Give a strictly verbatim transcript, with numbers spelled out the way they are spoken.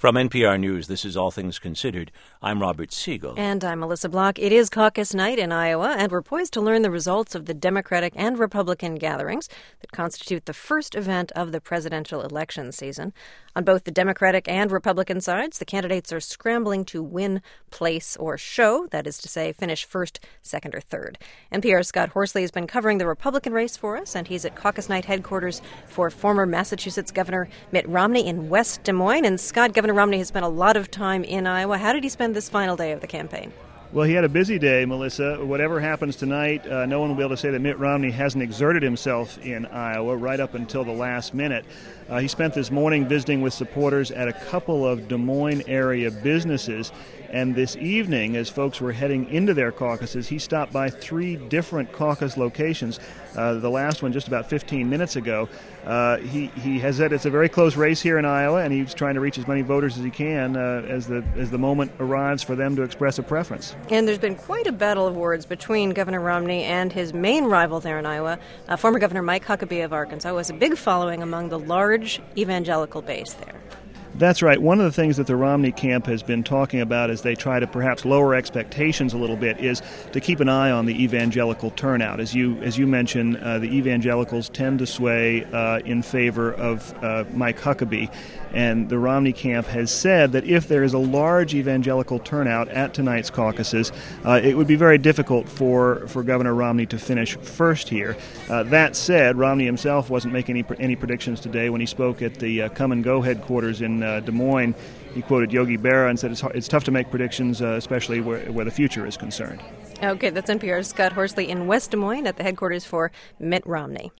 From N P R News, this is All Things Considered. I'm Robert Siegel. And I'm Melissa Block. It is caucus night in Iowa, and we're poised to learn the results of the Democratic and Republican gatherings that constitute the first event of the presidential election season. On both the Democratic and Republican sides, the candidates are scrambling to win, place, or show, that is to say, finish first, second, or third. N P R's Scott Horsley has been covering the Republican race for us, and he's at caucus night headquarters for former Massachusetts Governor Mitt Romney in West Des Moines. And Scott, Governor Romney has spent a lot of time in Iowa. How did he spend this final day of the campaign? Well, he had a busy day, Melissa. Whatever happens tonight, uh, no one will be able to say that Mitt Romney hasn't exerted himself in Iowa right up until the last minute. Uh, he spent this morning visiting with supporters at a couple of Des Moines area businesses. And this evening, as folks were heading into their caucuses, he stopped by three different caucus locations. Uh, the last one just about fifteen minutes ago. Uh, he, he has said it's a very close race here in Iowa, and he's trying to reach as many voters as he can uh, as the as the moment arrives for them to express a preference. And there's been quite a battle of words between Governor Romney and his main rival there in Iowa, uh, former Governor Mike Huckabee of Arkansas, who has a big following among the large evangelical base there. That's right. One of the things that the Romney camp has been talking about as they try to perhaps lower expectations a little bit is to keep an eye on the evangelical turnout. As you as you mentioned, uh, the evangelicals tend to sway uh, in favor of uh, Mike Huckabee. And the Romney camp has said that if there is a large evangelical turnout at tonight's caucuses, uh, it would be very difficult for, for Governor Romney to finish first here. Uh, that said, Romney himself wasn't making any, any predictions today when he spoke at the uh, Come and Go headquarters in uh, Des Moines. He quoted Yogi Berra and said it's, it's tough to make predictions, uh, especially where, where the future is concerned. Okay, that's N P R's Scott Horsley in West Des Moines at the headquarters for Mitt Romney.